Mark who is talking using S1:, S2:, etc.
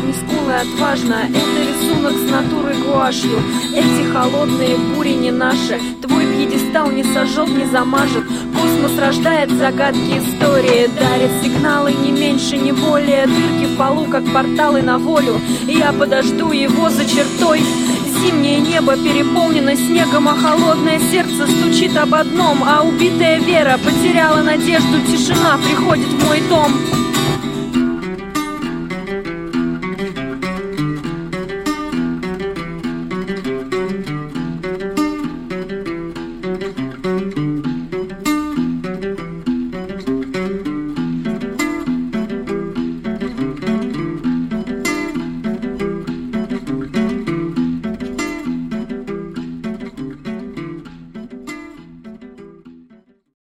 S1: не скулы отважно. Это рисунок с натуры гуашью. Эти холодные бури не наши. Твой пьедестал не сожжет, не замажет. Космос рождает загадки истории, дарит сигналы не меньше, не более. Дырки в полу, как порталы на волю. Я подожду его за чертой. Зимнее небо переполнено снегом, а холодное сердце стучит об одном. А убитая вера потеряла надежду, тишина приходит в мой дом.